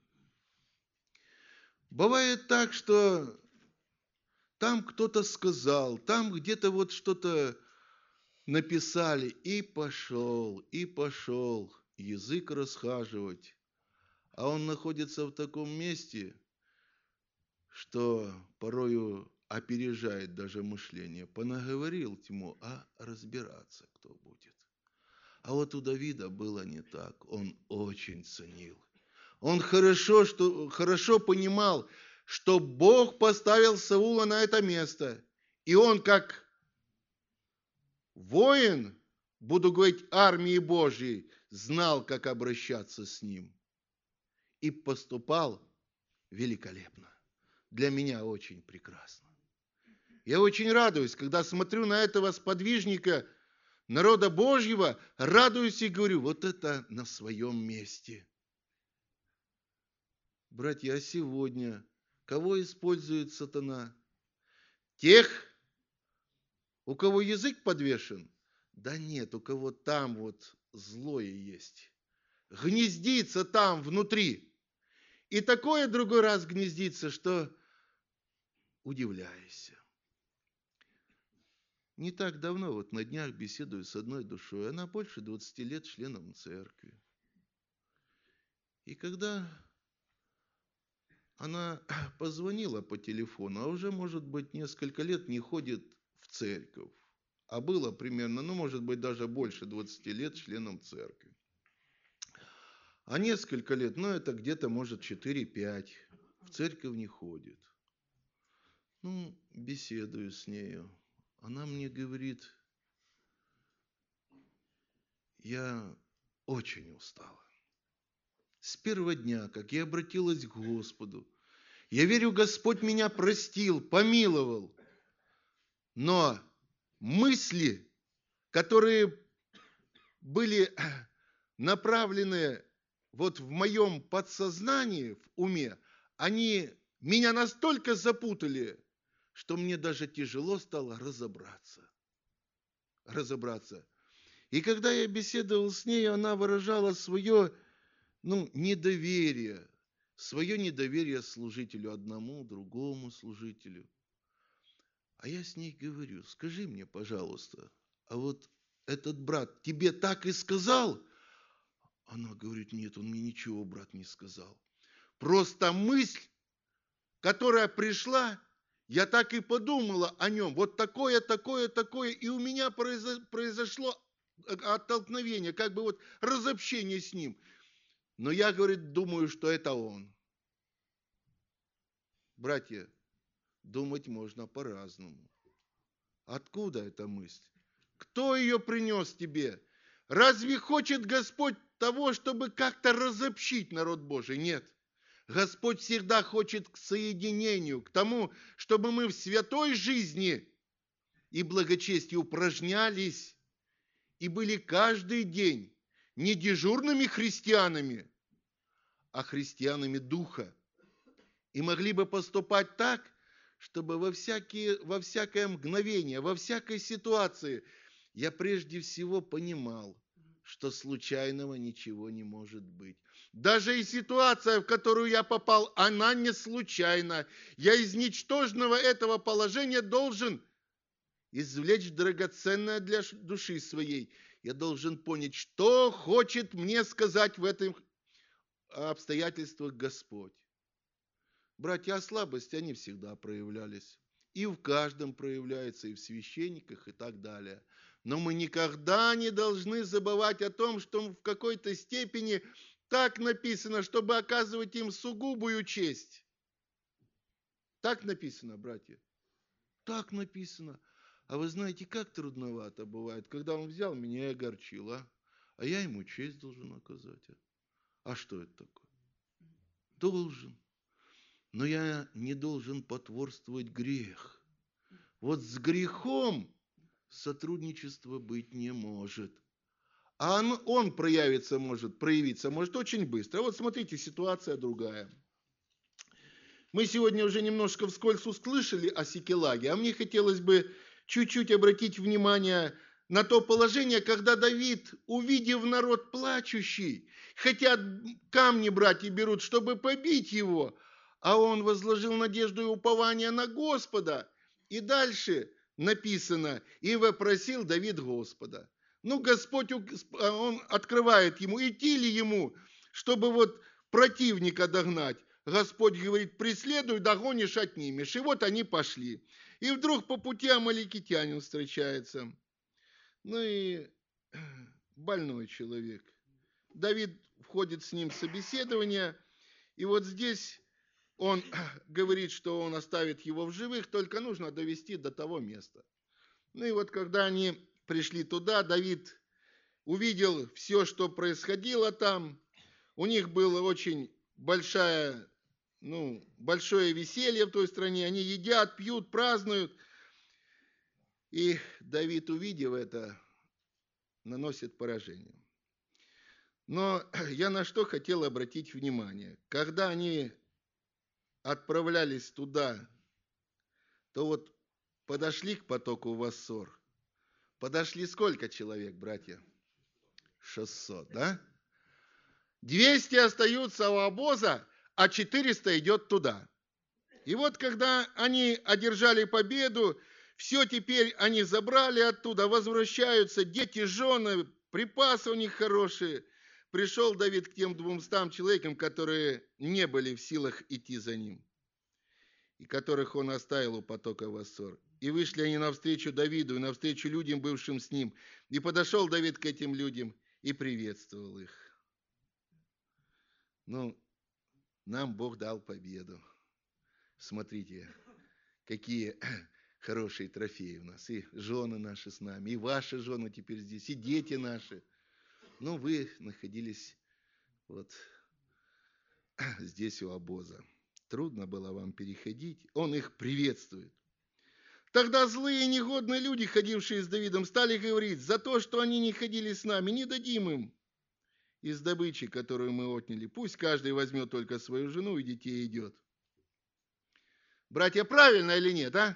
Бывает так, что там кто-то сказал, там где-то вот что-то написали, и пошел, и пошел язык расхаживать. А он находится в таком месте, что порою опережает даже мышление. Понаговорил тьму, а разбираться кто будет. А вот у Давида было не так. Он очень ценил. Он хорошо, что, хорошо понимал, что Бог поставил Саула на это место. И он как воин, буду говорить, армии Божьей, знал, как обращаться с ним. И поступал великолепно. Для меня очень прекрасно. Я очень радуюсь, когда смотрю на этого сподвижника народа Божьего, радуюсь и говорю, вот это на своем месте. Братья, а сегодня кого использует сатана? Тех, у кого язык подвешен? Да нет, у кого там вот злое есть. Гнездится там внутри. И такое другой раз гнездится, что удивляешься. Не так давно, вот на днях беседую с одной душой, она больше двадцати лет членом церкви. И когда она позвонила по телефону, а уже, может быть, несколько лет не ходит в церковь, а было примерно, ну, может быть, даже больше двадцати лет членом церкви. А несколько лет, ну, это где-то, может, четыре-пять, в церковь не ходит. Ну, беседую с нею. Она мне говорит, я очень устала. С первого дня, как я обратилась к Господу, я верю, Господь меня простил, помиловал. Но мысли, которые были направлены вот в моем подсознании, в уме, они меня настолько запутали, что мне даже тяжело стало разобраться. Разобраться. И когда я беседовал с ней, она выражала свое, ну, недоверие, свое недоверие служителю одному, другому служителю. А я с ней говорю, скажи мне, пожалуйста, а вот этот брат тебе так и сказал? Она говорит, нет, он мне ничего, брат, не сказал. Просто мысль, которая пришла, я так и подумала о нем. Вот такое, такое, такое. И у меня произошло оттолкновение, как бы вот разобщение с ним. Но я, говорит, думаю, что это он. Братья, думать можно по-разному. Откуда эта мысль? Кто ее принес тебе? Разве хочет Господь того, чтобы как-то разобщить народ Божий? Нет. Господь всегда хочет к соединению, к тому, чтобы мы в святой жизни и благочестии упражнялись и были каждый день не дежурными христианами, а христианами духа. И могли бы поступать так, чтобы во, всякие, во всякое мгновение, во всякой ситуации я прежде всего понимал, что случайного ничего не может быть. Даже и ситуация, в которую я попал, она не случайна. Я из ничтожного этого положения должен извлечь драгоценное для души своей. Я должен понять, что хочет мне сказать в этих обстоятельствах Господь. Братья, а слабости, они всегда проявлялись. И в каждом проявляется, и в священниках, и так далее. Но мы никогда не должны забывать о том, что в какой-то степени так написано, чтобы оказывать им сугубую честь. Так написано, братья. Так написано. А вы знаете, как трудновато бывает, когда он взял меня и огорчил, а? А я ему честь должен оказать. А, а что это такое? Должен. Но я не должен потворствовать грех. Вот с грехом сотрудничества быть не может. А он, он проявится может, проявиться может очень быстро. Вот смотрите, ситуация другая. Мы сегодня уже немножко вскользь услышали о Сикелаге, а мне хотелось бы чуть-чуть обратить внимание на то положение, когда Давид, увидев народ плачущий, хотят камни брать и берут, чтобы побить его, а он возложил надежду и упование на Господа. И дальше написано, и вопросил Давид Господа. Ну, Господь, он открывает ему, идти ли ему, чтобы вот противника догнать. Господь говорит, преследуй, догонишь, отнимешь. И вот они пошли. И вдруг по пути амаликитянин встречается. Ну и больной человек. Давид входит с ним в собеседование, И вот здесь он говорит, что он оставит его в живых, только нужно довести до того места. Ну и вот когда они пришли туда, Давид увидел все, что происходило там. У них было очень большая, ну, большое веселье в той стране. Они едят, пьют, празднуют. И Давид, увидев это, наносит поражение. Но я на что хотел обратить внимание. Когда они отправлялись туда, то вот подошли к потоку Вассор. Подошли сколько человек, братья? шестьсот, да? двести остаются у обоза, а четыреста идет туда. И вот когда они одержали победу, все теперь они забрали оттуда, возвращаются, дети, жены, припасы у них хорошие. Пришел Давид к тем двумстам человекам, которые не были в силах идти за ним, и которых он оставил у потока Вассор. И вышли они навстречу Давиду, и навстречу людям, бывшим с ним. И подошел Давид к этим людям и приветствовал их. Ну, нам Бог дал победу. Смотрите, какие хорошие трофеи у нас. И жены наши с нами, и ваши жены теперь здесь, и дети наши. Но вы находились вот здесь у обоза. Трудно было вам переходить. Он их приветствует. Тогда злые и негодные люди, ходившие с Давидом, стали говорить: за то, что они не ходили с нами, не дадим им из добычи, которую мы отняли. Пусть каждый возьмет только свою жену и детей и идет. Братья, правильно или нет, а?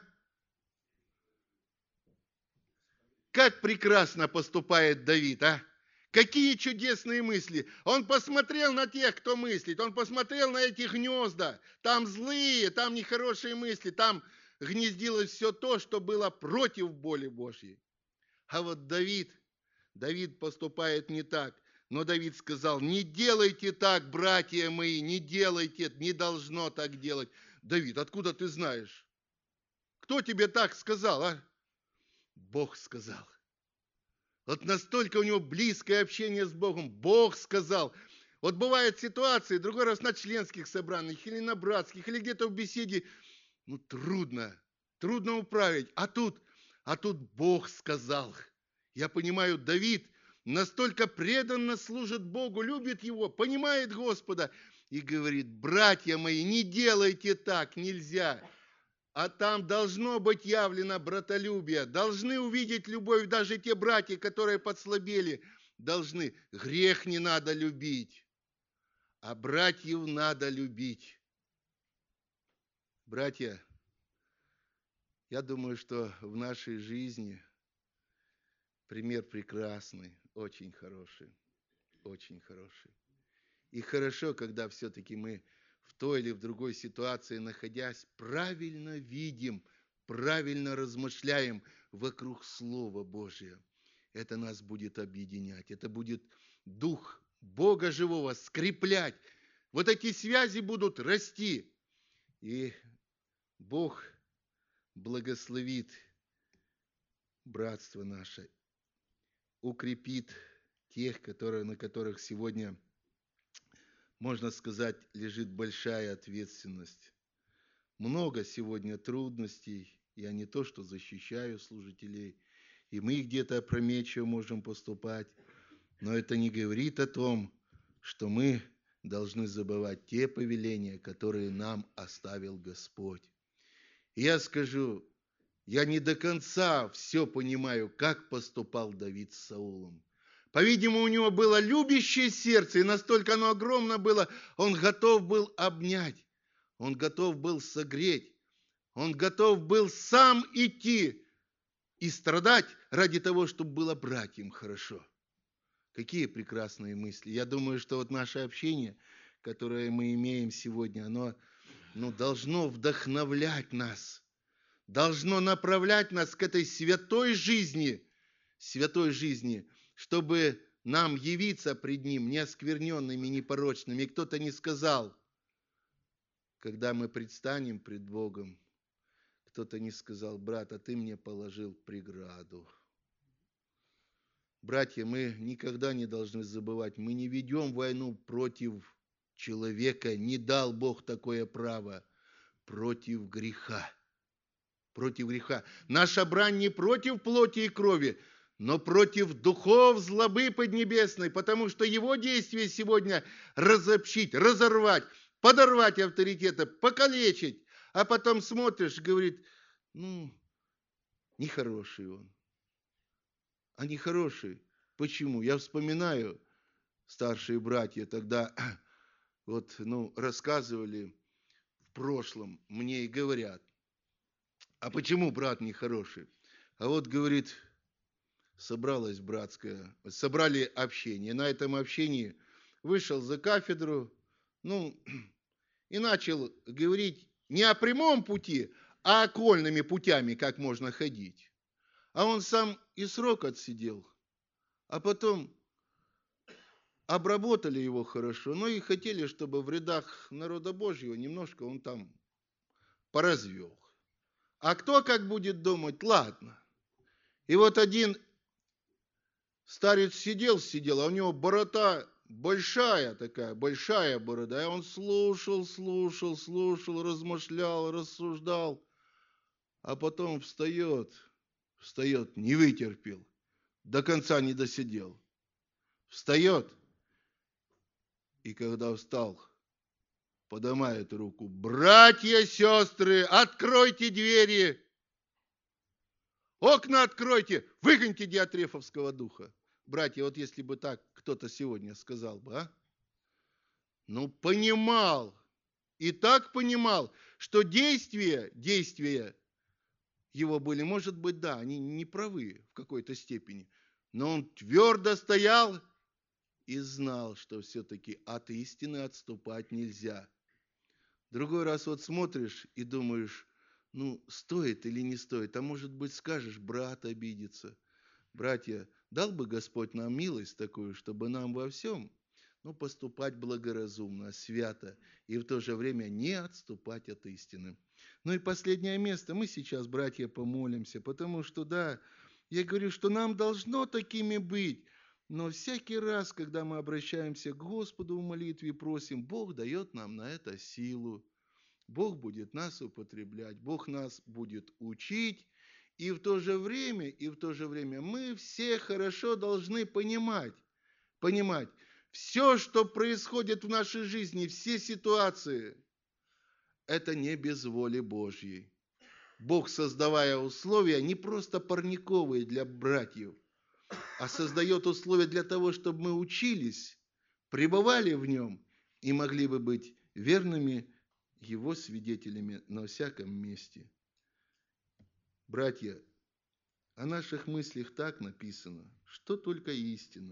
Как прекрасно поступает Давид, а? Какие чудесные мысли. Он посмотрел на тех, кто мыслит. Он посмотрел на эти гнезда. Там злые, там нехорошие мысли. Там гнездилось все то, что было против воли Божьей. А вот Давид, Давид поступает не так. Но Давид сказал: не делайте так, братья мои, не делайте, не должно так делать. Давид, откуда ты знаешь? Кто тебе так сказал, а? Бог сказал. Вот настолько у него близкое общение с Богом. Бог сказал. Вот бывают ситуации, другой раз на членских собраниях, или на братских, или где-то в беседе, ну трудно, трудно управить. А тут, а тут Бог сказал. Я понимаю, Давид настолько преданно служит Богу, любит Его, понимает Господа и говорит: братья мои, не делайте так, нельзя. А там должно быть явлено братолюбие, должны увидеть любовь даже те братья, которые подслабели, должны. Грех не надо любить, а братьев надо любить. Братья, я думаю, что в нашей жизни пример прекрасный, очень хороший, очень хороший. И хорошо, когда все-таки мы в той или в другой ситуации, находясь, правильно видим, правильно размышляем вокруг Слова Божия. Это нас будет объединять, это будет Дух Бога Живого скреплять. Вот эти связи будут расти. И Бог благословит братство наше, укрепит тех, которые, на которых сегодня, можно сказать, лежит большая ответственность. Много сегодня трудностей. Я не то, что защищаю служителей, и мы где-то опрометчиво можем поступать, но это не говорит о том, что мы должны забывать те повеления, которые нам оставил Господь. И я скажу, я не до конца все понимаю, как поступал Давид с Саулом. По-видимому, у него было любящее сердце, и настолько оно огромно было, он готов был обнять, он готов был согреть, он готов был сам идти и страдать ради того, чтобы было братьям хорошо. Какие прекрасные мысли. Я думаю, что вот наше общение, которое мы имеем сегодня, оно ну, должно вдохновлять нас, должно направлять нас к этой святой жизни, святой жизни, чтобы нам явиться пред Ним неоскверненными, непорочными. И кто-то не сказал, когда мы предстанем пред Богом, кто-то не сказал: брат, а ты мне положил преграду. Братья, мы никогда не должны забывать, мы не ведем войну против человека не дал Бог такое право против греха. Против греха. Наша брань не против плоти и крови, но против духов злобы поднебесной, потому что его действие сегодня разобщить, разорвать, подорвать авторитеты, покалечить. А потом смотришь, говорит, ну, нехороший он. А нехороший. Почему? Я вспоминаю, старшие братья тогда вот, ну, рассказывали в прошлом мне и говорят, а почему брат нехороший? А вот, говорит, собралась братская, собрали общение. На этом общении вышел за кафедру, ну, и начал говорить не о прямом пути, а окольными путями, как можно ходить. А он сам и срок отсидел, а потом обработали его хорошо, но и хотели, чтобы в рядах народа Божьего немножко он там поразвел. А кто как будет думать, ладно. И вот один старец сидел, сидел, а у него борода большая такая, большая борода. И он слушал, слушал, слушал, размышлял, рассуждал. А потом встает, встает, не вытерпел, до конца не досидел. Встает, и когда встал, поднимает руку. Братья, сестры, откройте двери. Окна откройте, выгоните диатрефовского духа. Братья, вот если бы так кто-то сегодня сказал бы, а? Ну, понимал, и так понимал, что действия, действия его были, может быть, да, они не правы в какой-то степени, но он твердо стоял и знал, что все-таки от истины отступать нельзя. Другой раз вот смотришь и думаешь, ну, стоит или не стоит, а может быть, скажешь, брат обидится. Братья, дал бы Господь нам милость такую, чтобы нам во всем, ну, поступать благоразумно, свято, и в то же время не отступать от истины. Ну и последнее место, мы сейчас, братья, помолимся, потому что, да, я говорю, что нам должно такими быть, но всякий раз, когда мы обращаемся к Господу в молитве, просим, Бог дает нам на это силу. Бог будет нас употреблять, Бог нас будет учить, и в то же время, и в то же время мы все хорошо должны понимать, понимать, все, что происходит в нашей жизни, все ситуации, это не без воли Божьей. Бог, создавая условия, не просто парниковые для братьев, а создает условия для того, чтобы мы учились, пребывали в нем и могли бы быть верными его свидетелями на всяком месте. Братья, о наших мыслях так написано, что только истина.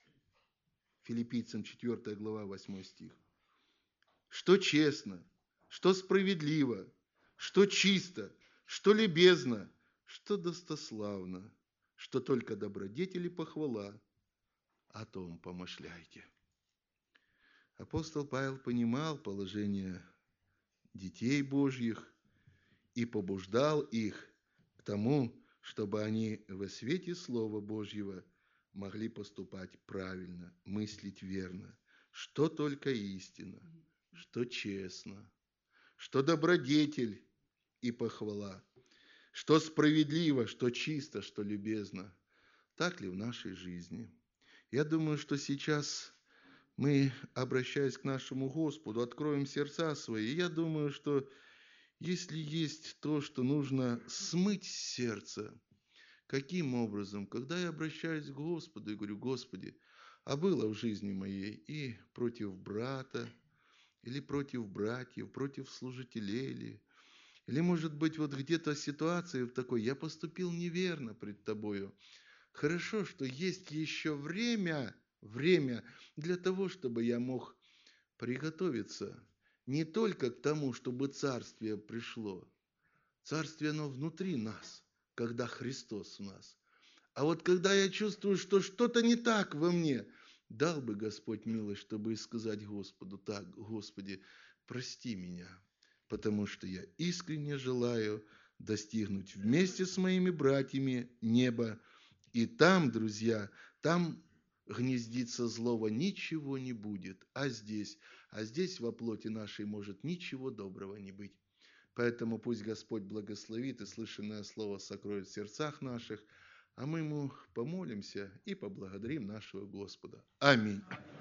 Филиппийцам четвёртая глава, восьмой стих. Что честно, что справедливо, что чисто, что любезно, что достославно, что только добродетель и похвала, о том помышляйте. Апостол Павел понимал положение детей Божьих и побуждал их к тому, чтобы они во свете Слова Божьего могли поступать правильно, мыслить верно, что только истина, что честно, что добродетель и похвала, что справедливо, что чисто, что любезно. Так ли в нашей жизни? Я думаю, что сейчас мы, обращаясь к нашему Господу, откроем сердца свои. И я думаю, что если есть то, что нужно смыть с сердца, каким образом? Когда я обращаюсь к Господу и говорю, Господи, а было в жизни моей и против брата, или против братьев, против служителей, или, или может быть, вот где-то ситуация в такой, я поступил неверно пред Тобою. Хорошо, что есть еще время, время для того, чтобы я мог приготовиться не только к тому, чтобы царствие пришло. Царствие, оно внутри нас, когда Христос в нас. А вот когда я чувствую, что что-то не так во мне, дал бы Господь милость, чтобы сказать Господу, так, Господи, прости меня, потому что я искренне желаю достигнуть вместе с моими братьями неба. И там, друзья, там гнездиться злого ничего не будет, а здесь а здесь во плоти нашей может ничего доброго не быть. Поэтому пусть Господь благословит и слышанное слово сокроет в сердцах наших, а мы Ему помолимся и поблагодарим нашего Господа. Аминь.